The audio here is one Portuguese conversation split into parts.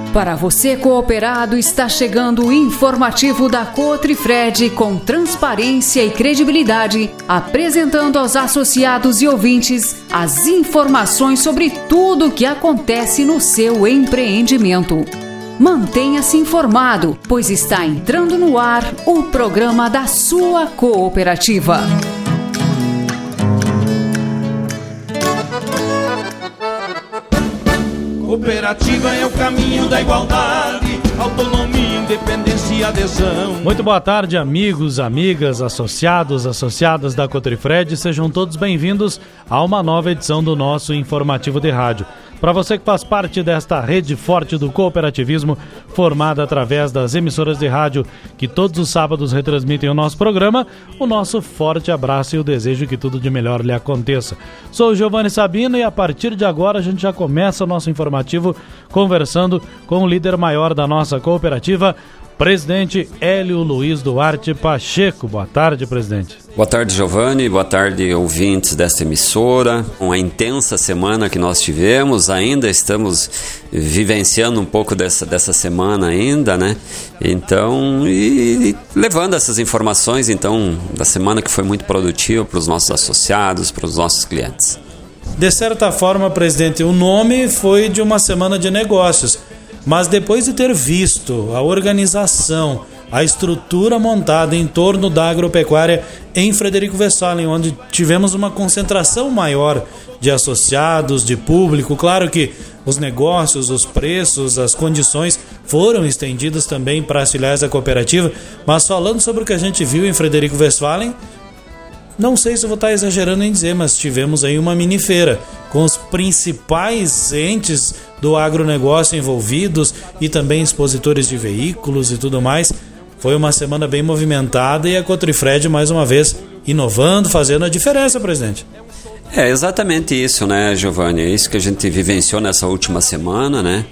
Para você cooperado, está chegando o informativo da Cotrifred com transparência e credibilidade, apresentando aos associados e ouvintes as informações sobre tudo o que acontece no seu empreendimento. Mantenha-se informado, pois está entrando no ar o programa da sua cooperativa. Cooperativa é o caminho da igualdade, autonomia, independência e adesão. Muito boa tarde, amigos, amigas, associados, associadas da Cotrifred. Sejam todos bem-vindos a uma nova edição do nosso informativo de rádio. Para você que faz parte desta rede forte do cooperativismo, formada através das emissoras de rádio que todos os sábados retransmitem o nosso programa, o nosso forte abraço e o desejo que tudo de melhor lhe aconteça. Sou o Giovanni Sabino e a partir de agora a gente já começa o nosso informativo conversando com o líder maior da nossa cooperativa, presidente Hélio Luiz Duarte Pacheco. Boa tarde, presidente. Boa tarde, Giovanni. Boa tarde, ouvintes desta emissora. Uma intensa semana que nós tivemos, ainda estamos vivenciando um pouco dessa semana ainda, né? Então, e levando essas informações, então, da semana que foi muito produtiva para os nossos associados, para os nossos clientes. De certa forma, presidente, o nome foi de uma semana de negócios. Mas depois de ter visto a organização, a estrutura montada em torno da agropecuária em Frederico Westphalen, onde tivemos uma concentração maior de associados, de público, claro que os negócios, os preços, as condições foram estendidas também para as filiais da cooperativa, mas falando sobre o que a gente viu em Frederico Westphalen, não sei se eu vou estar exagerando em dizer, mas tivemos aí uma mini feira com os principais entes do agronegócio envolvidos e também expositores de veículos e tudo mais. Foi uma semana bem movimentada e a Cotrifred mais uma vez inovando, fazendo a diferença, presidente. É exatamente isso, né, Giovanni? É isso que a gente vivenciou nessa última semana, né?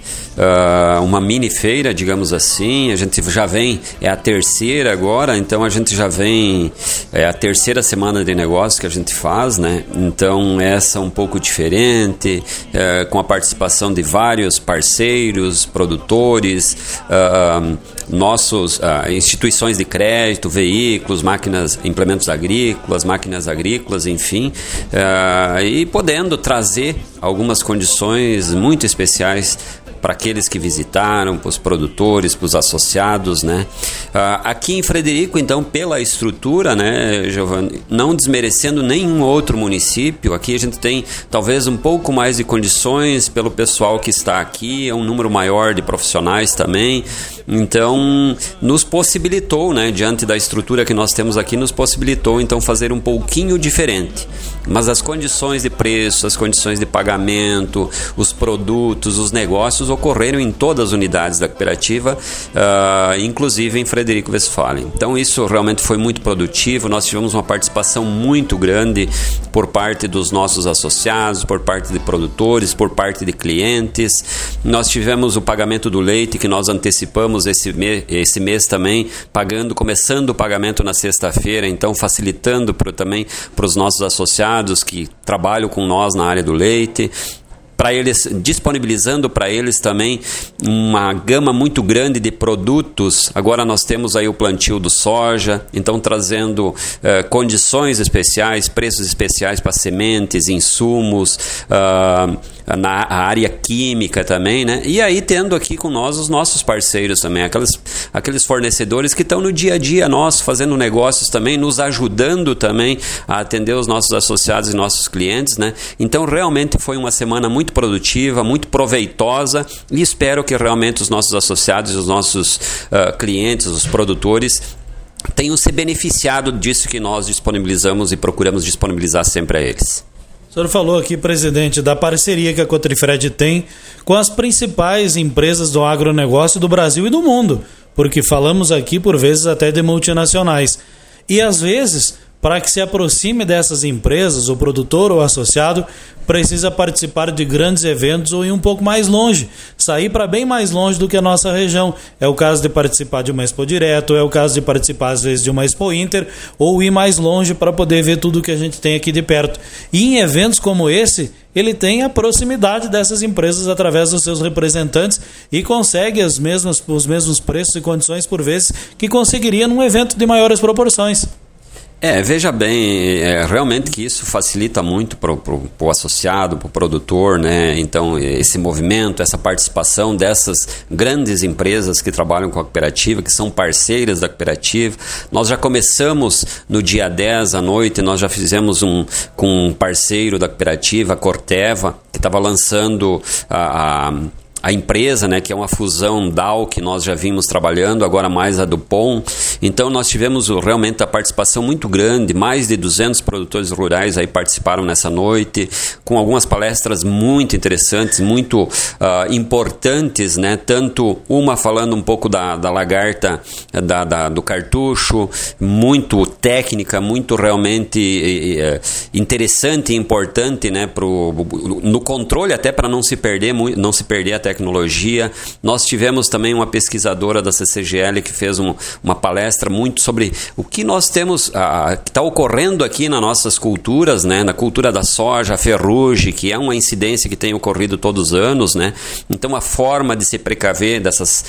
Uma mini feira, digamos assim. A gente já vem, é a terceira agora, então a gente já vem, é a terceira semana de negócio que a gente faz, né? Então essa um pouco diferente, com a participação de vários parceiros, produtores, nossos instituições de crédito, veículos, máquinas, implementos agrícolas, máquinas agrícolas, enfim, e podendo trazer algumas condições muito especiais para aqueles que visitaram, para os produtores, para os associados, né? Aqui em Frederico, então, pela estrutura, né, Giovanni, não desmerecendo nenhum outro município, aqui a gente tem talvez um pouco mais de condições pelo pessoal que está aqui, é um número maior de profissionais também, então nos possibilitou, né, diante da estrutura que nós temos aqui, nos possibilitou então fazer um pouquinho diferente, mas as condições de preço, as condições de pagamento, os produtos, os negócios ocorreram em todas as unidades da cooperativa, inclusive em Frederico Westphalen. Então isso realmente foi muito produtivo, nós tivemos uma participação muito grande por parte dos nossos associados, por parte de produtores, por parte de clientes. Nós tivemos o pagamento do leite que nós antecipamos esse mês também, começando o pagamento na sexta-feira, então facilitando também para os nossos associados que trabalham com nós na área do leite, para eles, disponibilizando para eles também uma gama muito grande de produtos. Agora nós temos aí o plantio do soja, então trazendo condições especiais, preços especiais para sementes, insumos, na área química também, né? E aí tendo aqui com nós os nossos parceiros também, aqueles fornecedores que estão no dia a dia nosso, fazendo negócios também, nos ajudando também a atender os nossos associados e nossos clientes, né? Então realmente foi uma semana muito produtiva, muito proveitosa e espero que realmente os nossos associados e os nossos clientes, os produtores tenham se beneficiado disso que nós disponibilizamos e procuramos disponibilizar sempre a eles. O senhor falou aqui, presidente, da parceria que a Cotrifred tem com as principais empresas do agronegócio do Brasil e do mundo, porque falamos aqui por vezes até de multinacionais. E às vezes para que se aproxime dessas empresas, o produtor ou associado precisa participar de grandes eventos ou ir um pouco mais longe, sair para bem mais longe do que a nossa região. É o caso de participar de uma Expo Direto, é o caso de participar às vezes de uma Expo Inter, ou ir mais longe para poder ver tudo que a gente tem aqui de perto. E em eventos como esse, ele tem a proximidade dessas empresas através dos seus representantes e consegue os mesmos preços e condições por vezes que conseguiria num evento de maiores proporções. Veja bem, realmente que isso facilita muito para o associado, para o produtor, né? Então, esse movimento, essa participação dessas grandes empresas que trabalham com a cooperativa, que são parceiras da cooperativa. Nós já começamos no dia 10 à noite, nós já fizemos com um parceiro da cooperativa, a Corteva, que estava lançando a empresa, né, que é uma fusão DAO que nós já vimos trabalhando, agora mais a Dupont. Então nós tivemos realmente a participação muito grande, mais de 200 produtores rurais aí participaram nessa noite, com algumas palestras muito interessantes, muito importantes, né, tanto uma falando um pouco da lagarta, do cartucho, muito técnica, muito realmente interessante e importante, né, no controle, até para não se perder a tecnologia. Nós tivemos também uma pesquisadora da CCGL que fez uma palestra muito sobre o que nós temos, que está ocorrendo aqui nas nossas culturas, né? Na cultura da soja, a ferrugem, que é uma incidência que tem ocorrido todos os anos, né? Então a forma de se precaver dessas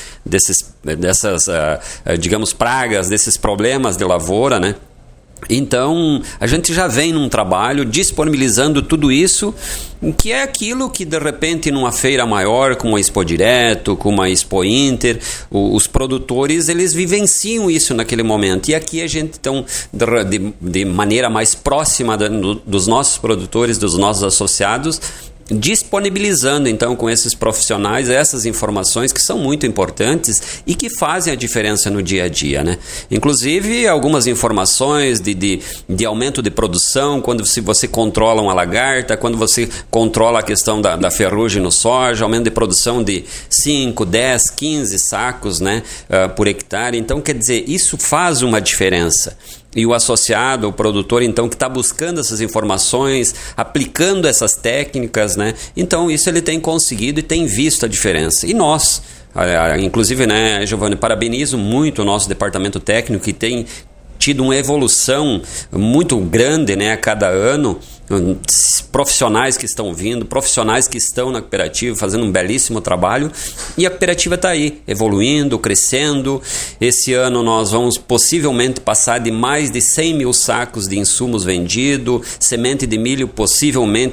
digamos, pragas, desses problemas de lavoura, né? Então, a gente já vem num trabalho disponibilizando tudo isso, que é aquilo que, de repente, numa feira maior, como a Expo Direto, como a Expo Inter, os produtores, eles vivenciam isso naquele momento. E aqui a gente, então, de maneira mais próxima dos nossos produtores, dos nossos associados, disponibilizando então com esses profissionais essas informações que são muito importantes e que fazem a diferença no dia a dia, né? Inclusive algumas informações de aumento de produção, quando você controla uma lagarta, quando você controla a questão da ferrugem no soja, aumento de produção de 5, 10, 15 sacos, né, por hectare. Então, quer dizer, isso faz uma diferença. E o associado, o produtor, então, que está buscando essas informações, aplicando essas técnicas, né? Então, isso ele tem conseguido e tem visto a diferença. E nós, inclusive, né, Giovanni, parabenizo muito o nosso departamento técnico, que tem tido uma evolução muito grande, né, a cada ano. Profissionais que estão vindo, profissionais que estão na cooperativa fazendo um belíssimo trabalho, e a cooperativa está aí, evoluindo, crescendo. Esse ano nós vamos possivelmente passar de mais de 100 mil sacos de insumos vendidos, semente de milho, possivelmente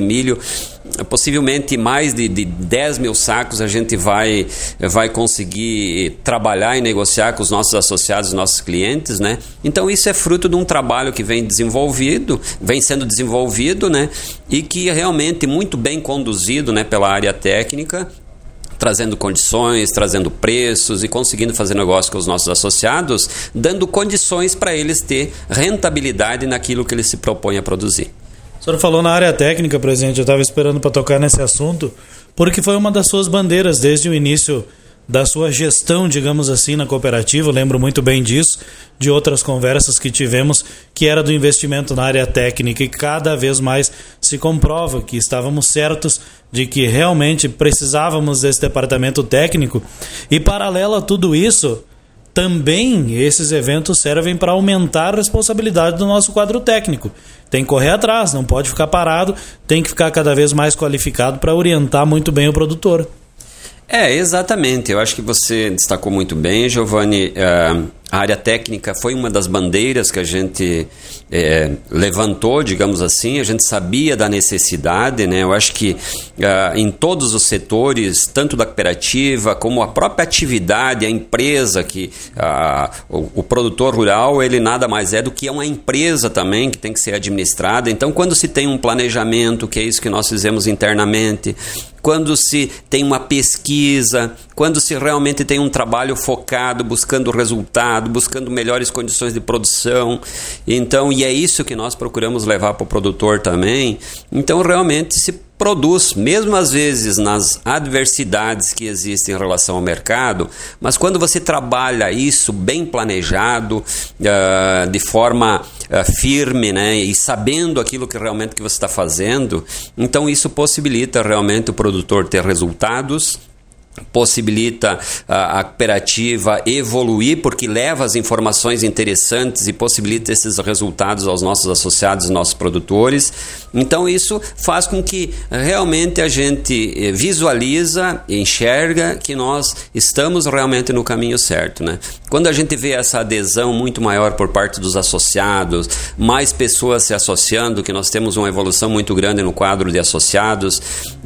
mais de 10 mil sacos a gente vai conseguir trabalhar e negociar com os nossos associados, nossos clientes, né? Então isso é fruto de um trabalho que vem sendo desenvolvido, né? E que é realmente muito bem conduzido, né, pela área técnica, trazendo condições, trazendo preços e conseguindo fazer negócio com os nossos associados, dando condições para eles ter rentabilidade naquilo que eles se propõem a produzir. O senhor falou na área técnica, presidente, eu estava esperando para tocar nesse assunto, porque foi uma das suas bandeiras desde o início da sua gestão, digamos assim, na cooperativa. Eu lembro muito bem disso, de outras conversas que tivemos, que era do investimento na área técnica, e cada vez mais se comprova que estávamos certos de que realmente precisávamos desse departamento técnico. E paralelo a tudo isso, também esses eventos servem para aumentar a responsabilidade do nosso quadro técnico. Tem que correr atrás, não pode ficar parado, tem que ficar cada vez mais qualificado para orientar muito bem o produtor. Exatamente. Eu acho que você destacou muito bem, Giovanni. A área técnica foi uma das bandeiras que a gente levantou, digamos assim. A gente sabia da necessidade, né? Eu acho que em todos os setores, tanto da cooperativa como a própria atividade, a empresa, que o produtor rural, ele nada mais é do que uma empresa também que tem que ser administrada. Então, quando se tem um planejamento, que é isso que nós fizemos internamente, quando se tem uma pesquisa, quando se realmente tem um trabalho focado, buscando resultado, buscando melhores condições de produção. Então, e é isso que nós procuramos levar para o produtor também. Então, realmente se produz, mesmo às vezes nas adversidades que existem em relação ao mercado, mas quando você trabalha isso bem planejado, de forma firme, né, e sabendo aquilo que realmente que você está fazendo, então isso possibilita realmente o produtor ter resultados, possibilita a cooperativa evoluir, porque leva as informações interessantes e possibilita esses resultados aos nossos associados e nossos produtores. Então isso faz com que realmente a gente visualiza, enxerga que nós estamos realmente no caminho certo, né? Quando a gente vê essa adesão muito maior por parte dos associados, mais pessoas se associando, que nós temos uma evolução muito grande no quadro de associados,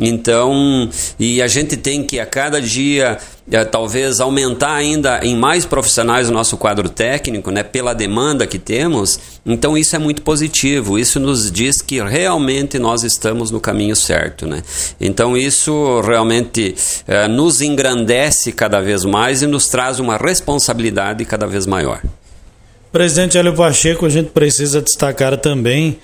então, e a gente tem que a cada dia talvez aumentar ainda em mais profissionais o nosso quadro técnico, né, pela demanda que temos. Então isso é muito positivo, isso nos diz que realmente nós estamos no caminho certo, né? Então isso realmente nos engrandece cada vez mais e nos traz uma responsabilidade cada vez maior. Presidente Hélio Pacheco, a gente precisa destacar também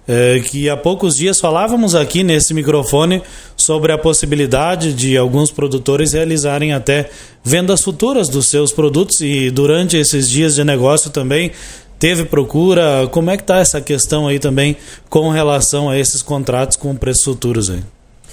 que há poucos dias falávamos aqui nesse microfone sobre a possibilidade de alguns produtores realizarem até vendas futuras dos seus produtos, e durante esses dias de negócio também teve procura. Como é que está essa questão aí também com relação a esses contratos com preços futuros aí?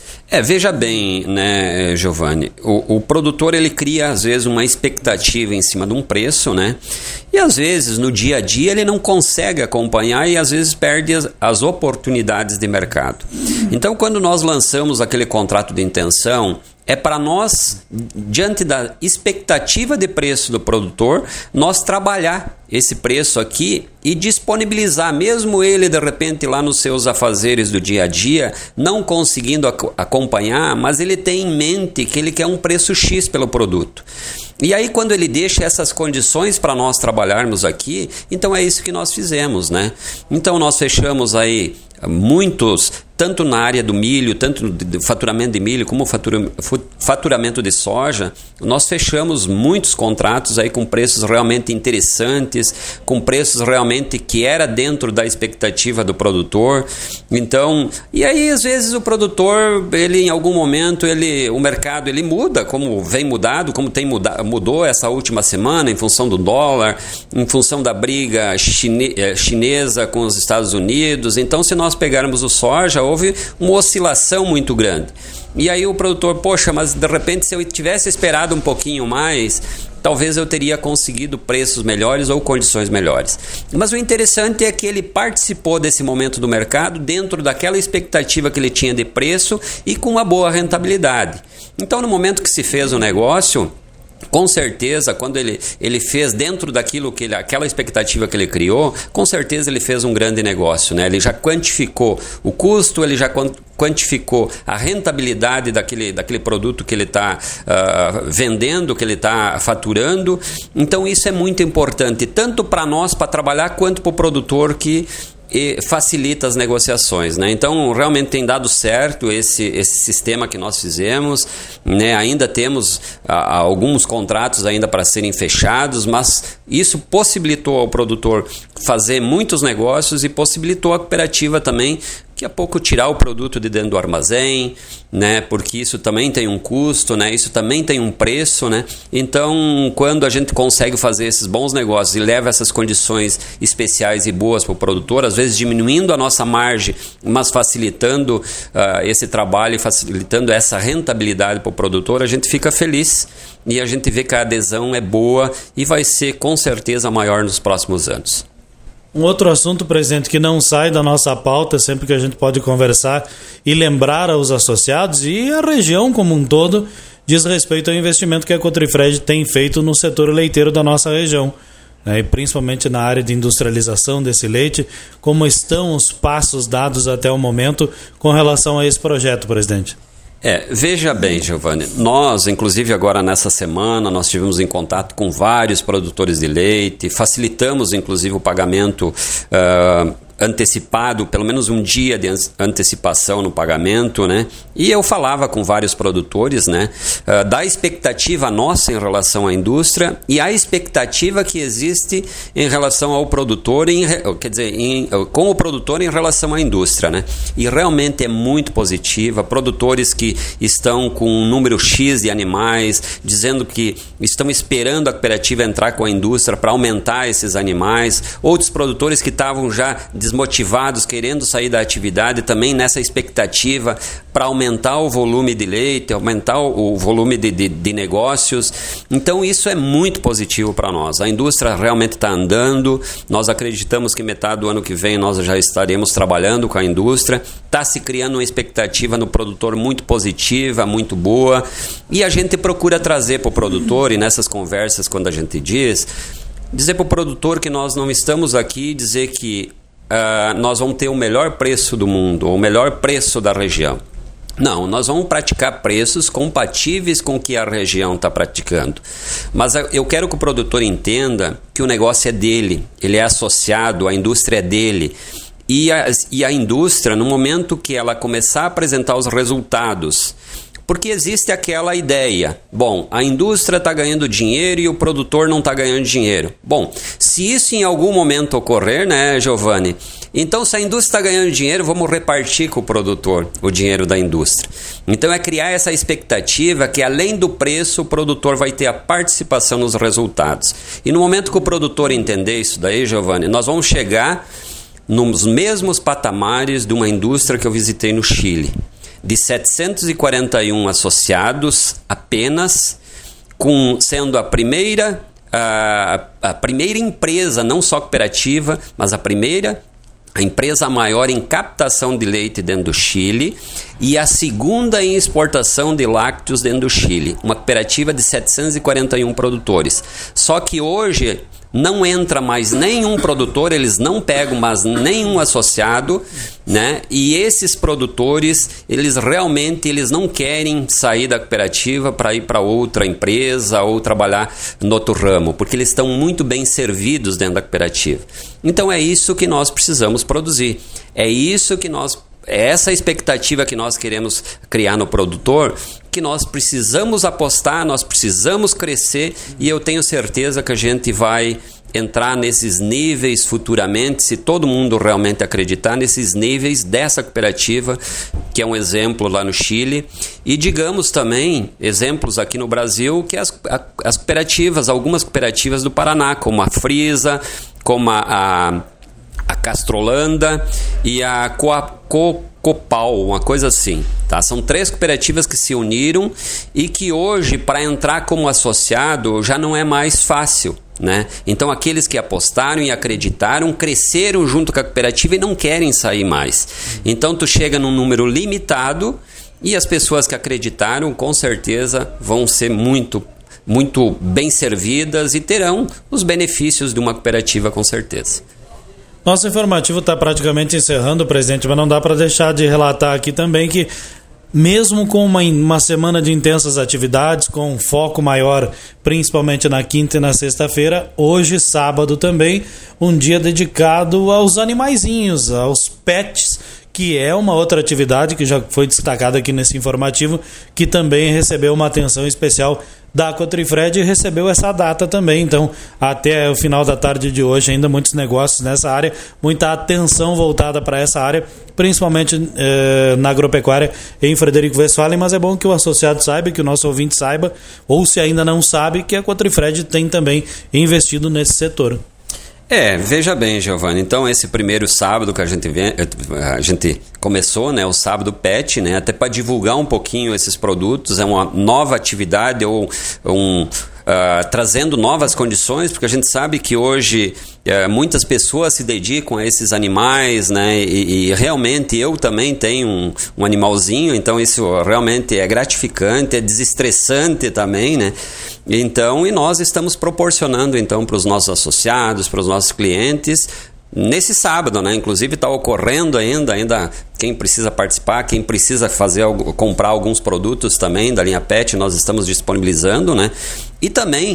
Veja bem, né, Giovanni, o produtor ele cria às vezes uma expectativa em cima de um preço, né? E às vezes no dia a dia ele não consegue acompanhar e às vezes perde as oportunidades de mercado. Então quando nós lançamos aquele contrato de intenção, é para nós, diante da expectativa de preço do produtor, nós trabalhar esse preço aqui e disponibilizar, mesmo ele de repente lá nos seus afazeres do dia a dia, não conseguindo acompanhar, mas ele tem em mente que ele quer um preço X pelo produto. E aí quando ele deixa essas condições para nós trabalharmos aqui, então é isso que nós fizemos, né? Então nós fechamos aí muitos, tanto na área do milho, tanto do faturamento de milho como faturamento de soja, nós fechamos muitos contratos aí com preços realmente interessantes, com preços realmente que era dentro da expectativa do produtor. Então, e aí às vezes o produtor, ele em algum momento, o mercado ele muda, como vem mudado, como tem mudou essa última semana em função do dólar, em função da briga chinesa com os Estados Unidos. Então, se nós pegarmos o soja, houve uma oscilação muito grande. E aí o produtor, poxa, mas de repente se eu tivesse esperado um pouquinho mais, talvez eu teria conseguido preços melhores ou condições melhores. Mas o interessante é que ele participou desse momento do mercado dentro daquela expectativa que ele tinha de preço e com uma boa rentabilidade. Então, no momento que se fez o negócio, com certeza, quando ele fez dentro daquilo que aquela expectativa que ele criou, com certeza ele fez um grande negócio, né? Ele já quantificou o custo, ele já quantificou a rentabilidade daquele produto que ele está vendendo, que ele está faturando. Então isso é muito importante, tanto para nós, para trabalhar, quanto para o produtor que facilita as negociações, né? Então realmente tem dado certo esse sistema que nós fizemos, né? Ainda temos alguns contratos ainda para serem fechados, mas isso possibilitou ao produtor fazer muitos negócios e possibilitou a cooperativa também daqui a pouco tirar o produto de dentro do armazém, né? Porque isso também tem um custo, né? Isso também tem um preço, né? Então, quando a gente consegue fazer esses bons negócios e leva essas condições especiais e boas para o produtor, às vezes diminuindo a nossa margem, mas facilitando esse trabalho e facilitando essa rentabilidade para o produtor, a gente fica feliz e a gente vê que a adesão é boa e vai ser com certeza maior nos próximos anos. Um outro assunto, presidente, que não sai da nossa pauta, sempre que a gente pode conversar e lembrar aos associados e a região como um todo, diz respeito ao investimento que a Cotrifred tem feito no setor leiteiro da nossa região, né, e principalmente na área de industrialização desse leite. Como estão os passos dados até o momento com relação a esse projeto, presidente? Veja bem, Giovanni, nós, inclusive agora nessa semana, nós estivemos em contato com vários produtores de leite, facilitamos inclusive o pagamento antecipado, pelo menos um dia de antecipação no pagamento, né? E eu falava com vários produtores, né? Da expectativa nossa em relação à indústria e a expectativa que existe em relação ao produtor, com o produtor em relação à indústria, né? E realmente é muito positiva. Produtores que estão com um número X de animais, dizendo que estão esperando a cooperativa entrar com a indústria para aumentar esses animais. Outros produtores que estavam já desmotivados, querendo sair da atividade, também nessa expectativa para aumentar o volume de leite, aumentar o volume de negócios. Então isso é muito positivo para nós. A indústria realmente está andando, nós acreditamos que metade do ano que vem nós já estaremos trabalhando com a indústria, está se criando uma expectativa no produtor muito positiva, muito boa, e a gente procura trazer para o produtor, e nessas conversas quando a gente dizer para o produtor que nós não estamos aqui dizer que nós vamos ter o melhor preço do mundo, ou o melhor preço da região. Não, nós vamos praticar preços compatíveis com o que a região está praticando. Mas eu quero que o produtor entenda que o negócio é dele, ele é associado, a indústria é dele. E a indústria, no momento que ela começar a apresentar os resultados, porque existe aquela ideia, bom, a indústria está ganhando dinheiro e o produtor não está ganhando dinheiro. Bom, se isso em algum momento ocorrer, né, Giovanni? Então, se a indústria está ganhando dinheiro, vamos repartir com o produtor o dinheiro da indústria. Então, é criar essa expectativa que, além do preço, o produtor vai ter a participação nos resultados. E no momento que o produtor entender isso daí, Giovanni, nós vamos chegar nos mesmos patamares de uma indústria que eu visitei no Chile. De 741 associados apenas, sendo a primeira empresa, não só cooperativa, mas a empresa maior em captação de leite dentro do Chile e a segunda em exportação de lácteos dentro do Chile. Uma cooperativa de 741 produtores. Só que hoje não entra mais nenhum produtor, eles não pegam mais nenhum associado, né? E esses produtores, eles não querem sair da cooperativa para ir para outra empresa ou trabalhar no outro ramo, porque eles estão muito bem servidos dentro da cooperativa. Então é isso que nós precisamos produzir. É essa expectativa que nós queremos criar no produtor, que nós precisamos apostar, nós precisamos crescer, e eu tenho certeza que a gente vai entrar nesses níveis futuramente, se todo mundo realmente acreditar nesses níveis dessa cooperativa, que é um exemplo lá no Chile, e digamos também exemplos aqui no Brasil, que as cooperativas, algumas cooperativas do Paraná, como a Frisa, como a Castrolanda e a Copal, uma coisa assim, tá? São 3 cooperativas que se uniram e que hoje, para entrar como associado, já não é mais fácil, né? Então aqueles que apostaram e acreditaram, cresceram junto com a cooperativa e não querem sair mais. Então tu chega num número limitado e as pessoas que acreditaram, com certeza, vão ser muito bem servidas e terão os benefícios de uma cooperativa, com certeza. Nosso informativo está praticamente encerrando, presidente, mas não dá para deixar de relatar aqui também que, mesmo com uma semana de intensas atividades, com um foco maior, principalmente na quinta e na sexta-feira, hoje, sábado também, um dia dedicado aos animaizinhos, aos pets, que é uma outra atividade que já foi destacada aqui nesse informativo, que também recebeu uma atenção especial da Cotrifred e recebeu essa data também. Então, até o final da tarde de hoje, ainda muitos negócios nessa área, muita atenção voltada para essa área, principalmente na agropecuária em Frederico Westphalen, mas é bom que o associado saiba, que o nosso ouvinte saiba, ou se ainda não sabe, que a Cotrifred tem também investido nesse setor. Veja bem, Giovanni, então esse primeiro sábado que a gente começou, né, o sábado PET, né, até para divulgar um pouquinho esses produtos, é uma nova atividade ou trazendo novas condições, porque a gente sabe que hoje muitas pessoas se dedicam a esses animais, né? E realmente eu também tenho um animalzinho, então isso realmente é gratificante, é desestressante também, né? Então, e nós estamos proporcionando então para os nossos associados, para os nossos clientes, nesse sábado, né? Inclusive está ocorrendo ainda quem precisa participar, quem precisa comprar alguns produtos também da linha PET, nós estamos disponibilizando, né? E também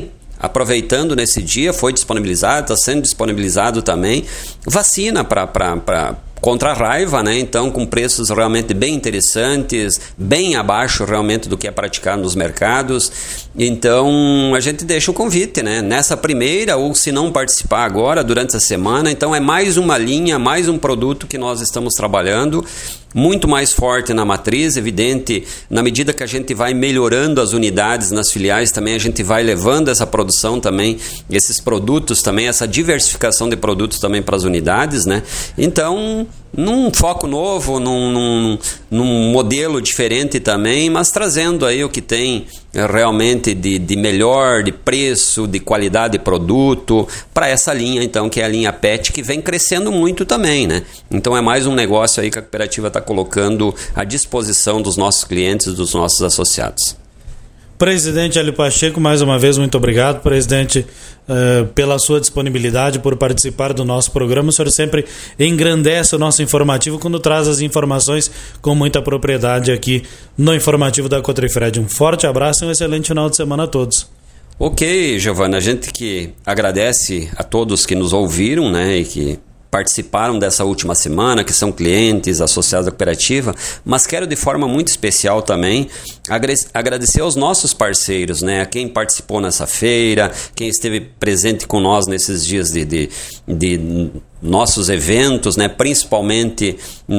aproveitando nesse dia, foi disponibilizado, está sendo disponibilizado também vacina contra a raiva, né? Então, com preços realmente bem interessantes, bem abaixo realmente do que é praticado nos mercados. Então, a gente deixa o convite, né? Nessa primeira, ou se não participar agora, durante a semana. Então, é mais uma linha, mais um produto que nós estamos trabalhando, muito mais forte na matriz, evidente, na medida que a gente vai melhorando as unidades nas filiais, também a gente vai levando essa produção também, esses produtos também, essa diversificação de produtos também para as unidades, né? Então, num foco novo, num modelo diferente também, mas trazendo aí o que tem realmente de melhor, de preço, de qualidade de produto, para essa linha então, que é a linha PET, que vem crescendo muito também, né? Então é mais um negócio aí que a cooperativa está colocando à disposição dos nossos clientes, dos nossos associados. Presidente Hélio Pacheco, mais uma vez, muito obrigado, presidente, pela sua disponibilidade, por participar do nosso programa. O senhor sempre engrandece o nosso informativo quando traz as informações com muita propriedade aqui no informativo da Cotrifred. Um forte abraço e um excelente final de semana a todos. Ok, Giovana, a gente que agradece a todos que nos ouviram, né, e que participaram dessa última semana, que são clientes, associados à cooperativa, mas quero de forma muito especial também agradecer aos nossos parceiros, né? A quem participou nessa feira, quem esteve presente com nós nesses dias de nossos eventos, né? Principalmente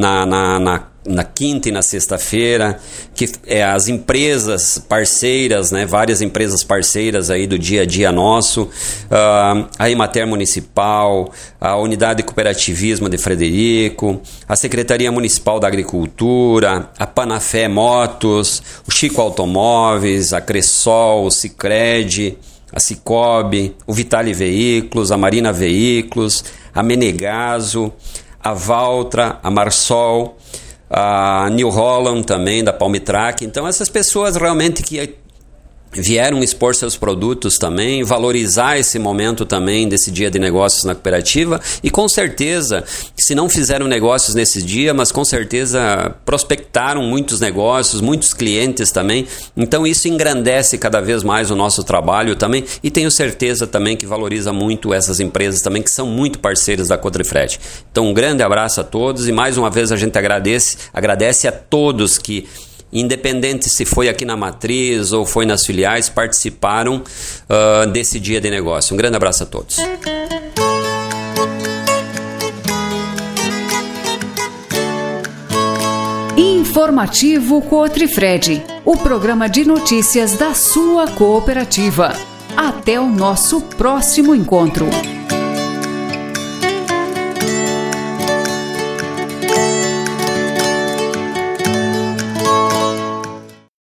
na quinta e na sexta-feira, que as empresas parceiras, né, várias empresas parceiras aí do dia a dia nosso, a Emater Municipal, a Unidade de Cooperativismo de Frederico, a Secretaria Municipal da Agricultura, a Panafé Motos, o Chico Automóveis, a Cressol, o Sicredi, a Cicobi, o Vitale Veículos, a Marina Veículos, a Menegaso, a Valtra, a Marsol, a New Holland também, da Palmitrack. Então essas pessoas realmente que vieram expor seus produtos também, valorizar esse momento também desse dia de negócios na cooperativa, e com certeza, se não fizeram negócios nesse dia, mas com certeza prospectaram muitos negócios, muitos clientes também. Então isso engrandece cada vez mais o nosso trabalho também, e tenho certeza também que valoriza muito essas empresas também, que são muito parceiras da Cotrifred. Então um grande abraço a todos, e mais uma vez a gente agradece a todos que, independente se foi aqui na matriz ou foi nas filiais, participaram desse dia de negócio. Um grande abraço a todos. Informativo Cotrifred, o programa de notícias da sua cooperativa. Até o nosso próximo encontro.